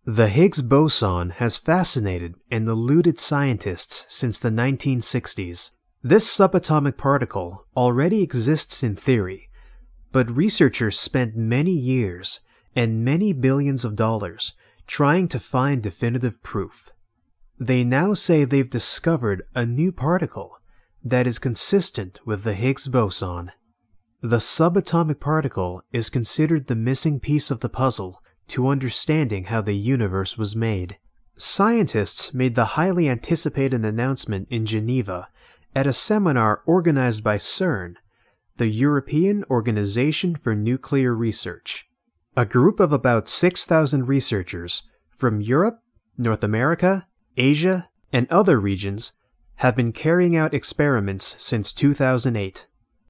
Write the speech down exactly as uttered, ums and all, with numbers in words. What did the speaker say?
The Higgs boson has fascinated and eluded scientists since the nineteen sixties. This subatomic particle already exists in theory, but researchers spent many years and many billions of dollars trying to find definitive proof. They now say they've discovered a new particle that is consistent with the Higgs boson. The subatomic particle is considered the missing piece of the puzzle to understanding how the universe was made. Scientists made the highly anticipated announcement in Geneva at a seminar organized by CERN, the European Organization for Nuclear Research. A group of about six thousand researchers from Europe, North America, Asia, and other regions have been carrying out experiments since two thousand eight.